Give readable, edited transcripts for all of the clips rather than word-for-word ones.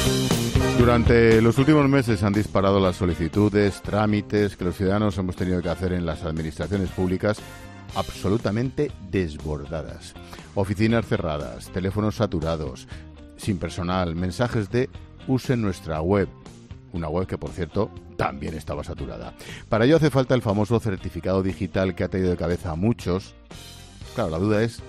Durante los últimos meses han disparado las solicitudes, trámites que los ciudadanos hemos tenido que hacer en las administraciones públicas, absolutamente desbordadas. Oficinas cerradas, teléfonos saturados, sin personal, mensajes de "use nuestra web". Una web que, por cierto, también estaba saturada. Para ello hace falta el famoso certificado digital que ha traído de cabeza a muchos. Claro, la duda ¿es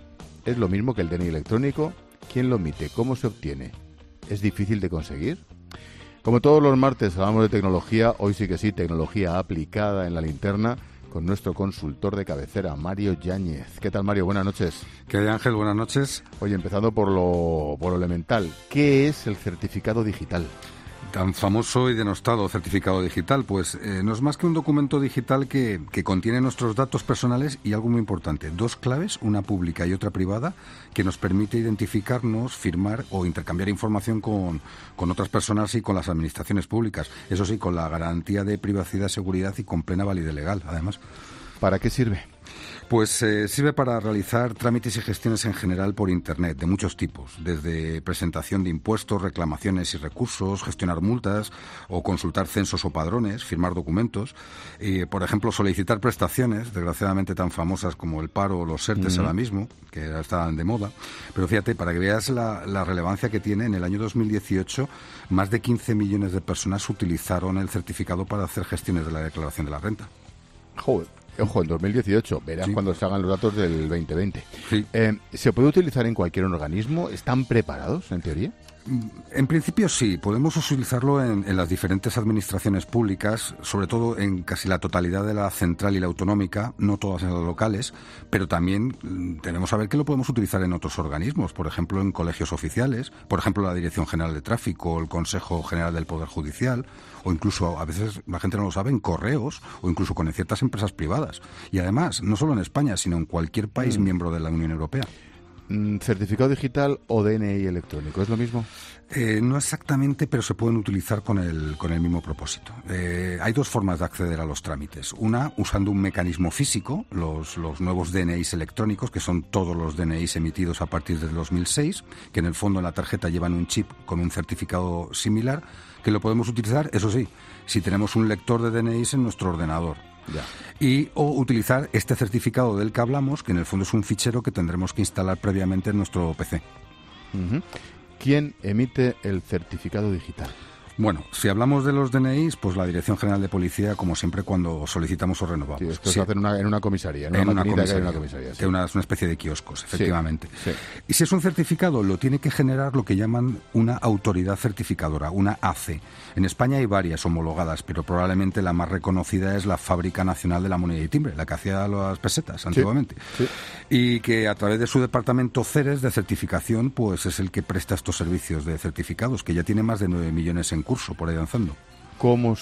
lo mismo que el DNI electrónico? ¿Quién lo emite? ¿Cómo se obtiene? ¿Es difícil de conseguir? Como todos los martes hablamos de tecnología, hoy sí que sí, tecnología aplicada en la linterna, con nuestro consultor de cabecera, Mario Yáñez. ¿Qué tal, Mario? Buenas noches. ¿Qué hay, Ángel? Buenas noches. Oye, empezando por lo elemental, ¿qué es el certificado digital? Tan famoso y denostado certificado digital, pues no es más que un documento digital que contiene nuestros datos personales y algo muy importante, 2 claves, una pública y otra privada, que nos permite identificarnos, firmar o intercambiar información con otras personas y con las administraciones públicas. Eso sí, con la garantía de privacidad, seguridad y con plena validez legal, además. ¿Para qué sirve? Pues sirve para realizar trámites y gestiones en general por Internet, de muchos tipos, desde presentación de impuestos, reclamaciones y recursos, gestionar multas o consultar censos o padrones, firmar documentos, por ejemplo, solicitar prestaciones, desgraciadamente tan famosas como el paro o los ERTEs ahora mismo, que están de moda. Pero fíjate, para que veas la relevancia que tiene, en el año 2018 más de 15 millones de personas utilizaron el certificado para hacer gestiones de la declaración de la renta. Joder. Ojo, en 2018, verás sí. Cuando salgan los datos del 2020. Sí. ¿Se puede utilizar en cualquier organismo? ¿Están preparados, en teoría? En principio sí, podemos utilizarlo en las diferentes administraciones públicas, sobre todo en casi la totalidad de la central y la autonómica, no todas en las locales, pero también tenemos que saber que lo podemos utilizar en otros organismos, por ejemplo en colegios oficiales, por ejemplo la Dirección General de Tráfico, el Consejo General del Poder Judicial, o incluso, a veces la gente no lo sabe, en correos o incluso con ciertas empresas privadas. Y además, no solo en España, sino en cualquier país miembro de la Unión Europea. ¿Certificado digital o DNI electrónico? ¿Es lo mismo? No exactamente, pero se pueden utilizar con el mismo propósito. Hay 2 formas de acceder a los trámites. Una, usando un mecanismo físico, los nuevos DNIs electrónicos, que son todos los DNIs emitidos a partir del 2006, que en el fondo en la tarjeta llevan un chip con un certificado similar, que lo podemos utilizar, eso sí, si tenemos un lector de DNIs en nuestro ordenador. Ya. O utilizar este certificado del que hablamos, que en el fondo es un fichero que tendremos que instalar previamente en nuestro PC. Uh-huh. ¿Quién emite el certificado digital? Bueno, si hablamos de los DNIs, pues la Dirección General de Policía, como siempre, cuando solicitamos o renovamos. Sí, esto se hace en una comisaría, en una comisaría. Sí. Una especie de kioscos, efectivamente. Sí. Y si es un certificado, lo tiene que generar lo que llaman una autoridad certificadora, una ACE. En España hay varias homologadas, pero probablemente la más reconocida es la Fábrica Nacional de la Moneda y Timbre, la que hacía las pesetas antiguamente. Sí. Y que a través de su departamento CERES de certificación, pues es el que presta estos servicios de certificados, que ya tiene más de 9 millones en curso por ahí avanzando. ¿Cómo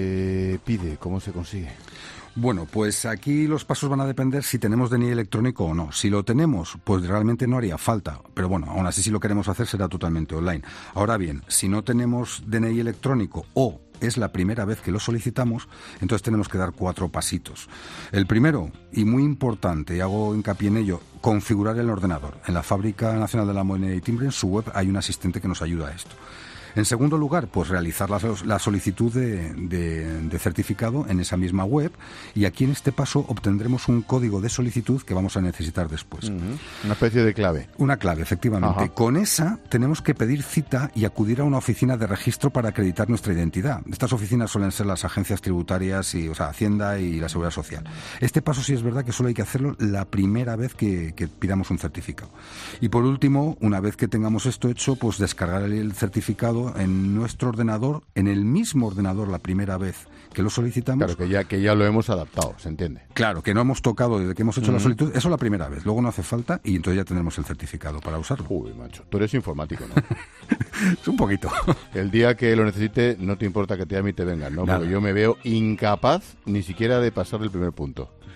se pide? ¿Cómo se consigue? Bueno, pues aquí los pasos van a depender si tenemos DNI electrónico o no. Si lo tenemos, pues realmente no haría falta. Pero bueno, aún así si lo queremos hacer será totalmente online. Ahora bien, si no tenemos DNI electrónico o es la primera vez que lo solicitamos, entonces tenemos que dar 4 pasitos. El primero, y muy importante, y hago hincapié en ello, configurar el ordenador. En la Fábrica Nacional de la Moneda y Timbre, en su web, hay un asistente que nos ayuda a esto. En segundo lugar, pues realizar la solicitud de certificado en esa misma web, y aquí en este paso obtendremos un código de solicitud que vamos a necesitar después. Una especie de clave. Una clave, efectivamente. Ajá. Con esa tenemos que pedir cita y acudir a una oficina de registro para acreditar nuestra identidad. Estas oficinas suelen ser las agencias tributarias, Hacienda y la Seguridad Social. Este paso sí es verdad que solo hay que hacerlo la primera vez que pidamos un certificado. Y por último, una vez que tengamos esto hecho, pues descargar el certificado en nuestro ordenador, en el mismo ordenador la primera vez que lo solicitamos. Claro, que ya lo hemos adaptado, ¿se entiende? Claro, que no hemos tocado desde que hemos hecho la solicitud, eso la primera vez, luego no hace falta y entonces ya tendremos el certificado para usarlo. Uy, macho, tú eres informático, ¿no? Es un poquito. El día que lo necesite, no te importa que te llame y te vengan, ¿no? Nada. Porque yo me veo incapaz ni siquiera de pasar el primer punto.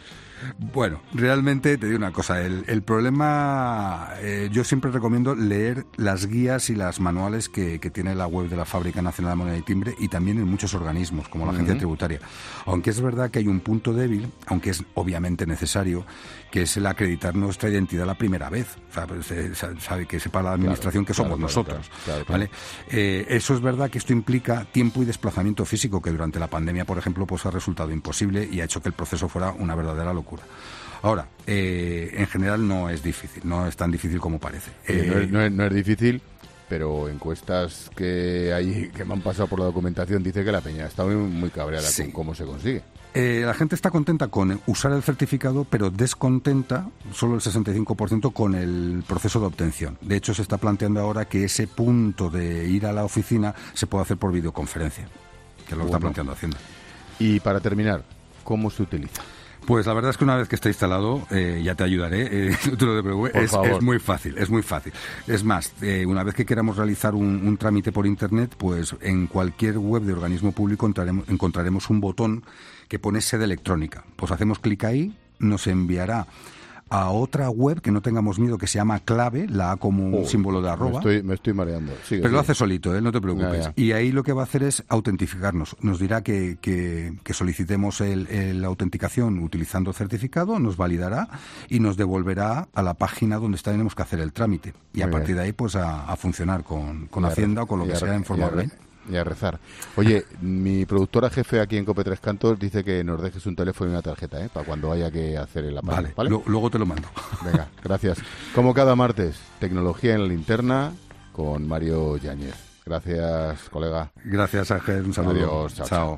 Bueno, realmente te digo una cosa, el problema, yo siempre recomiendo leer las guías y las manuales que tiene la web de la Fábrica Nacional de Moneda y Timbre y también en muchos organismos, como la Agencia Tributaria. Aunque es verdad que hay un punto débil, aunque es obviamente necesario, que es el acreditar nuestra identidad la primera vez. O sea, pues, sabe que sepa la administración que somos nosotros. ¿Vale? Eso es verdad que esto implica tiempo y desplazamiento físico, que durante la pandemia, por ejemplo, pues ha resultado imposible y ha hecho que el proceso fuera una verdadera locura. Ahora, en general no es difícil, no es tan difícil como parece. No es difícil, pero encuestas que me han pasado por la documentación dice que la peña está muy cabreada con cómo se consigue. La gente está contenta con usar el certificado, pero descontenta, solo el 65%, con el proceso de obtención. De hecho, se está planteando ahora que ese punto de ir a la oficina se puede hacer por videoconferencia, que es lo que está planteando Hacienda. Y para terminar, ¿cómo se utiliza? Pues la verdad es que una vez que está instalado, ya te ayudaré, no te lo preocupes, es muy fácil, es muy fácil. Es más, una vez que queramos realizar un trámite por Internet, pues en cualquier web de organismo público encontraremos un botón que pone sede electrónica. Pues hacemos clic ahí, nos enviará a otra web que no tengamos miedo, que se llama Clave, la A como un símbolo de arroba. Me estoy mareando. Pero lo hace solito, no te preocupes. Ya. Y ahí lo que va a hacer es autentificarnos. Nos dirá que solicitemos la autenticación utilizando certificado, nos validará y nos devolverá a la página donde tenemos que hacer el trámite. Y a partir de ahí, pues a funcionar con Hacienda o con lo que sea en forma online. Y a rezar. Oye, mi productora jefe aquí en Cope Tres Cantos dice que nos dejes un teléfono y una tarjeta, para cuando haya que hacer el aparato. Vale. Luego te lo mando. Venga, gracias. Como cada martes, tecnología en la linterna con Mario Yáñez. Gracias, colega. Gracias, Ángel. Un saludo. Adiós. Chao.